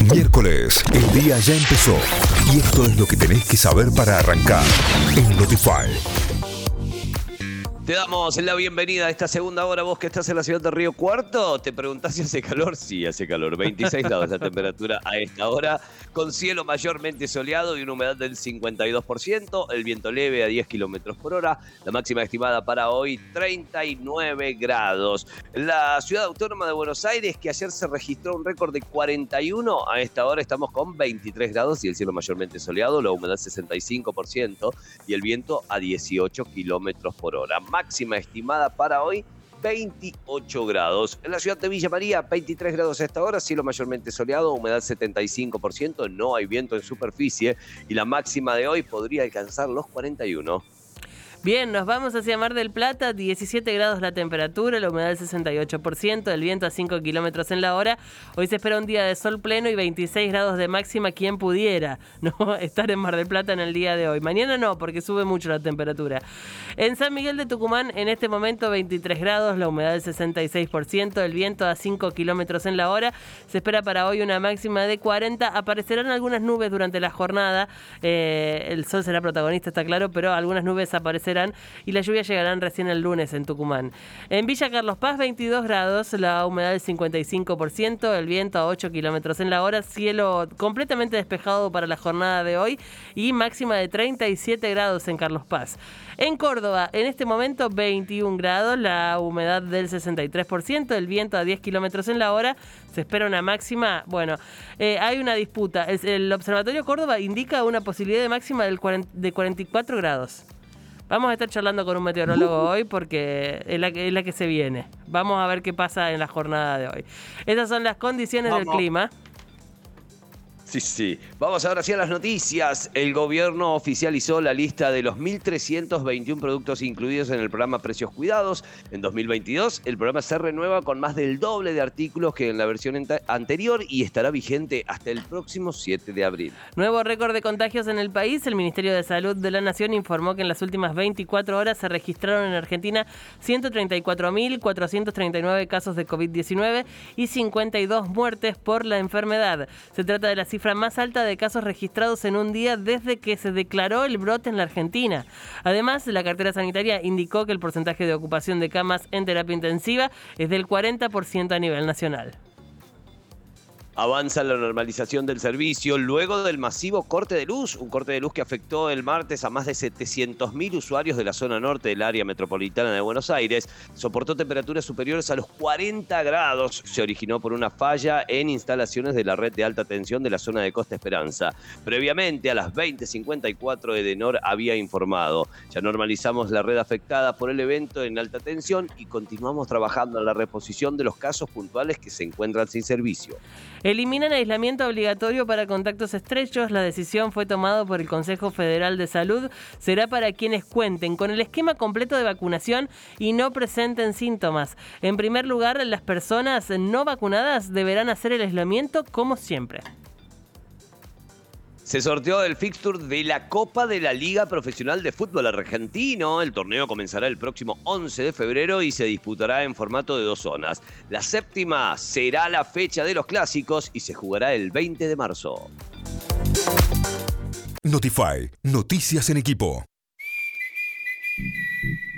Miércoles, el día ya empezó y esto es lo que tenés que saber para arrancar en Notify. Te damos la bienvenida a esta segunda hora. Vos que estás en la ciudad de Río Cuarto, ¿te preguntás si hace calor? Sí, hace calor. 26 grados la temperatura a esta hora, con cielo mayormente soleado y una humedad del 52%, el viento leve a 10 kilómetros por hora, la máxima estimada para hoy 39 grados. La ciudad autónoma de Buenos Aires, que ayer se registró un récord de 41, a esta hora estamos con 23 grados y el cielo mayormente soleado, la humedad 65% y el viento a 18 kilómetros por hora. Máxima estimada para hoy, 28 grados. En la ciudad de Villa María, 23 grados a esta hora, cielo mayormente soleado, humedad 75%, no hay viento en superficie y la máxima de hoy podría alcanzar los 41. Bien, nos vamos hacia Mar del Plata, 17 grados la temperatura, la humedad del 68%, el viento a 5 kilómetros en la hora. Hoy se espera un día de sol pleno y 26 grados de máxima, quien pudiera no estar en Mar del Plata en el día de hoy. Mañana no, porque sube mucho la temperatura. En San Miguel de Tucumán, en este momento 23 grados, la humedad del 66%, el viento a 5 kilómetros en la hora. Se espera para hoy una máxima de 40. Aparecerán algunas nubes durante la jornada. El sol será protagonista, está claro, pero algunas nubes aparecerán y las lluvias llegarán recién el lunes en Tucumán. En Villa Carlos Paz, 22 grados, la humedad del 55%, el viento a 8 kilómetros en la hora, cielo completamente despejado para la jornada de hoy y máxima de 37 grados en Carlos Paz. En Córdoba, en este momento 21 grados, la humedad del 63%, el viento a 10 kilómetros en la hora, se espera una máxima, hay una disputa. El Observatorio Córdoba indica una posibilidad de máxima de 44 grados. Vamos a estar charlando con un meteorólogo hoy porque es la que se viene. Vamos a ver qué pasa en la jornada de hoy. Estas son las condiciones del clima. Sí. Vamos ahora sí a las noticias. El gobierno oficializó la lista de los 1.321 productos incluidos en el programa Precios Cuidados. En 2022, el programa se renueva con más del doble de artículos que en la versión anterior y estará vigente hasta el próximo 7 de abril. Nuevo récord de contagios en el país. El Ministerio de Salud de la Nación informó que en las últimas 24 horas se registraron en Argentina 134.439 casos de COVID-19 y 52 muertes por la enfermedad. Se trata de la cifra más alta de casos registrados en un día desde que se declaró el brote en la Argentina. Además, la cartera sanitaria indicó que el porcentaje de ocupación de camas en terapia intensiva es del 40% a nivel nacional. Avanza la normalización del servicio luego del masivo corte de luz, un corte de luz que afectó el martes a más de 700.000 usuarios de la zona norte del área metropolitana de Buenos Aires. Soportó temperaturas superiores a los 40 grados. Se originó por una falla en instalaciones de la red de alta tensión de la zona de Costa Esperanza. Previamente, a las 20:54, Edenor había informado. Ya normalizamos la red afectada por el evento en alta tensión y continuamos trabajando en la reposición de los casos puntuales que se encuentran sin servicio. Eliminan aislamiento obligatorio para contactos estrechos. La decisión fue tomada por el Consejo Federal de Salud. Será para quienes cuenten con el esquema completo de vacunación y no presenten síntomas. En primer lugar, las personas no vacunadas deberán hacer el aislamiento como siempre. Se sorteó el fixture de la Copa de la Liga Profesional de Fútbol Argentino. El torneo comenzará el próximo 11 de febrero y se disputará en formato de 2 zonas. La séptima será la fecha de los clásicos y se jugará el 20 de marzo. Notify, noticias en equipo.